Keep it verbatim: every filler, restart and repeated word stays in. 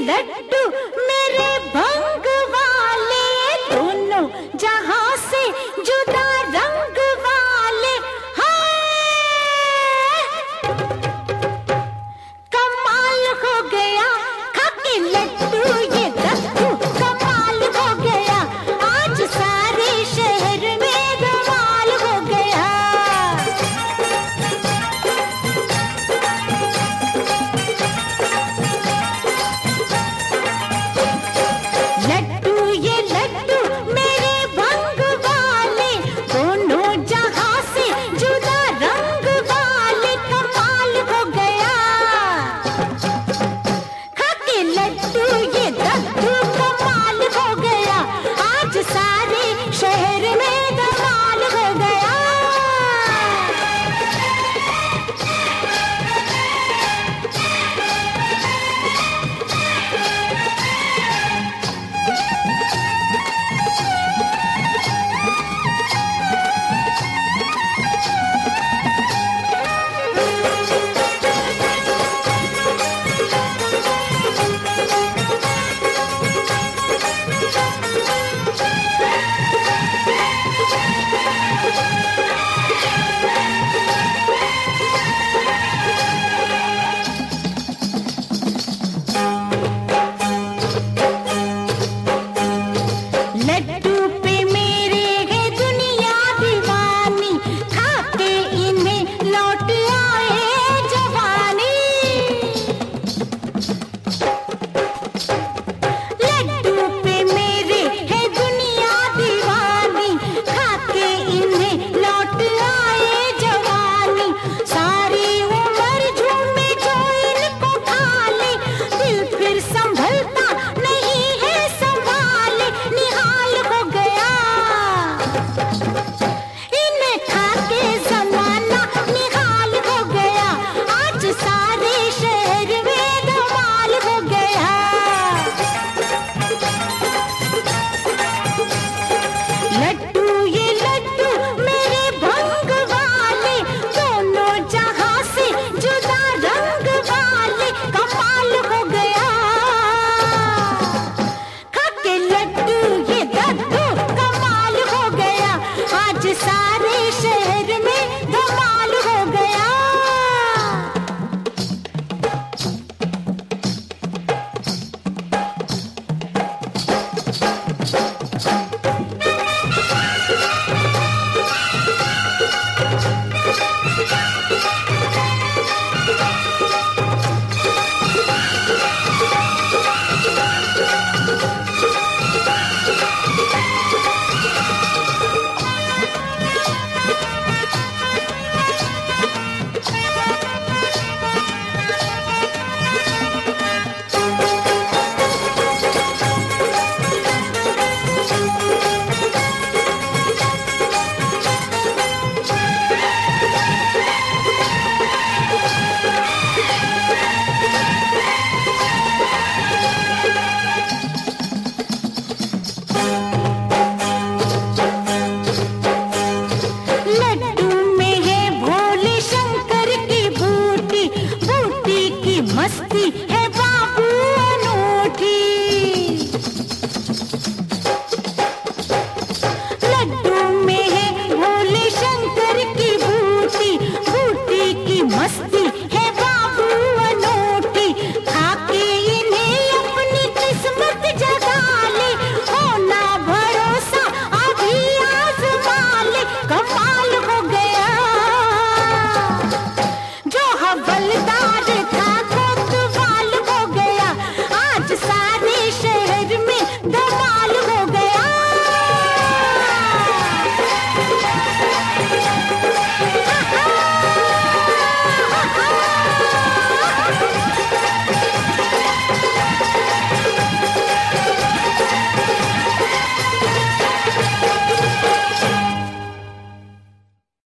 लड्डू मेरे भंग वाले, दोनों जहां से जुदा रंग वाले, हाय कमाल हो गया खाके लड्डू ये लड्डू, कमाल हो गया आज सारे शहर में धमाल हो गया। लड्डू ये लड्डू मेरे भंग वाले, दोनों जहां से जुदा रंग वाले, कमाल हो गया खाके लड्डू ये लड्डू, कमाल हो गया आज सारे शहर में धमाल हो गया। लड्डू पे मेरे है दुनिया दीवानी, खाके इन्हें लौट आए जवानी। लड्डू पे मेरे है दुनिया दीवानी, खाके इन्हें लौट आए जवानी। सारी उम्र झूमे जो इनको खा ले, दिल फिर संभलता नहीं है संभाले, निहाल हो गया इन्हें खाके जमाना, निहाल हो गया आज सारे शहर में धमाल हो गया। लड्डू ये लड्डू मेरे भंग वाले, दोनों जहां से जुदा रंग वाले, कमाल हो गया खाके लड्डू ये लड्डू, कमाल हो गया आज सारे शहर में धमाल हो गया। लड्डू में है भोले शंकर की बूटी, बूटी की मस्ती है बाबू अनूठी। लड्डू में है भोले शंकर की बूटी, बूटी की मस्ती है बाबू अनूठी। खाके इन्हें अपनी किस्मत जगा ले, होना भरोसा अभी आजमा ले, कमाल हो गया जो हवलदार था कोतवाल हो गया आज सारे